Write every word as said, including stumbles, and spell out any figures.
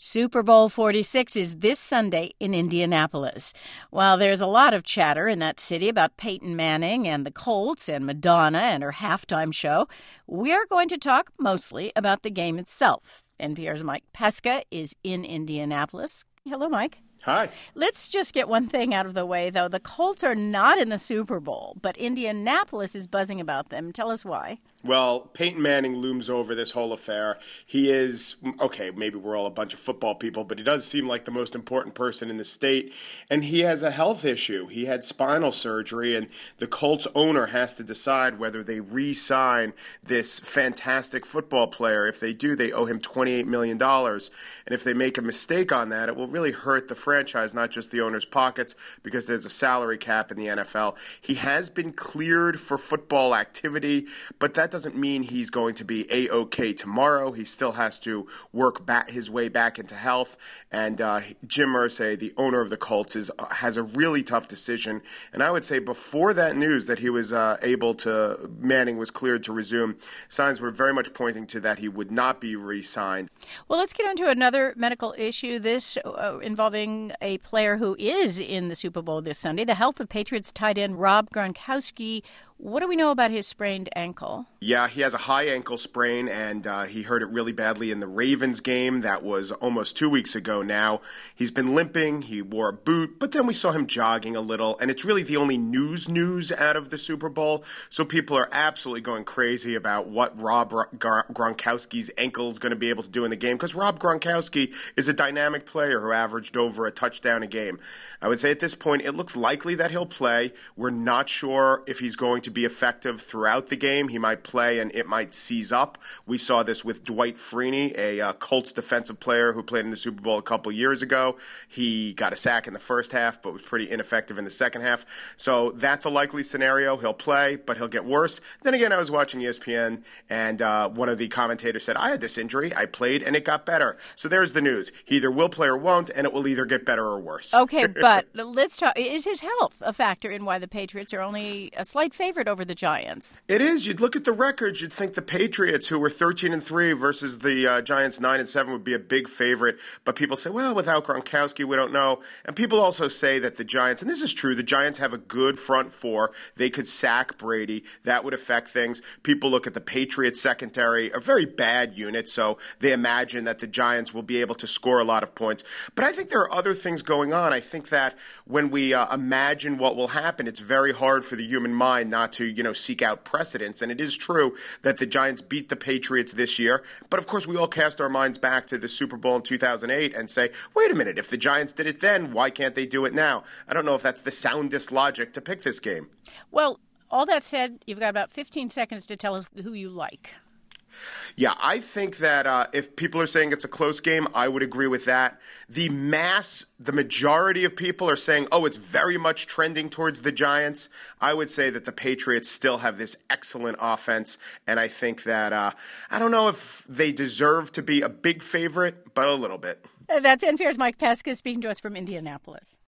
Super Bowl forty-six is this Sunday in Indianapolis. While there's a lot of chatter in that city about Peyton Manning and the Colts and Madonna and her halftime show, we're going to talk mostly about the game itself. N P R's Mike Pesca is in Indianapolis. Hello, Mike. Hi. Let's just get one thing out of the way, though. The Colts are not in the Super Bowl, but Indianapolis is buzzing about them. Tell us why. Well, Peyton Manning looms over this whole affair. He is, okay, maybe we're all a bunch of football people, but he does seem like the most important person in the state. And he has a health issue. He had spinal surgery, and the Colts owner has to decide whether they re-sign this fantastic football player. If they do, they owe him twenty-eight million dollars. And if they make a mistake on that, it will really hurt the franchise, not just the owner's pockets, because there's a salary cap in the N F L. He has been cleared for football activity, but that doesn't mean he's going to be A-OK tomorrow. He still has to work back his way back into health. And uh, Jim Irsay, the owner of the Colts, is has a really tough decision. And I would say before that news that he was uh, able to, Manning was cleared to resume, signs were very much pointing to that he would not be re-signed. Well, let's get on to another medical issue, this uh, involving a player who is in the Super Bowl this Sunday, the health of Patriots tight end Rob Gronkowski. What do we know about his sprained ankle? Yeah, he has a high ankle sprain, and uh, he hurt it really badly in the Ravens game. That was almost two weeks ago now. He's been limping. He wore a boot, but then we saw him jogging a little, and it's really the only news news out of the Super Bowl. So people are absolutely going crazy about what Rob Gronkowski's ankle is going to be able to do in the game, because Rob Gronkowski is a dynamic player who averaged over a touchdown a game. I would say at this point it looks likely that he'll play. We're not sure if he's going to be effective throughout the game. He might play and it might seize up. We saw this with Dwight Freeney, a uh, Colts defensive player who played in the Super Bowl a couple years ago. He got a sack in the first half, but was pretty ineffective in the second half. So that's a likely scenario. He'll play, but he'll get worse. Then again, I was watching E S P N, and uh, one of the commentators said, I had this injury, I played, and it got better. So there's the news. He either will play or won't, and it will either get better or worse. Okay, but let's talk. Is his health a factor in why the Patriots are only a slight favorite over the Giants? It is. You'd look at the records, you'd think the Patriots, who were thirteen and three versus the uh, Giants nine and seven, would be a big favorite. But people say, well, without Gronkowski, we don't know. And people also say that the Giants, and this is true, the Giants have a good front four. They could sack Brady. That would affect things. People look at the Patriots secondary, a very bad unit, so they imagine that the Giants will be able to score a lot of points. But I think there are other things going on. I think that when we uh, imagine what will happen, it's very hard for the human mind not to, you know, seek out precedents. And it is true that the Giants beat the Patriots this year. But of course, we all cast our minds back to the Super Bowl in two thousand eight and say, wait a minute, if the Giants did it then, why can't they do it now? I don't know if that's the soundest logic to pick this game. Well, all that said, you've got about fifteen seconds to tell us who you like. Yeah, I think that uh, if people are saying it's a close game, I would agree with that. The mass, the majority of people are saying, oh, it's very much trending towards the Giants. I would say that the Patriots still have this excellent offense, and I think that, uh, I don't know if they deserve to be a big favorite, but a little bit. That's N P R's Mike Pesca speaking to us from Indianapolis.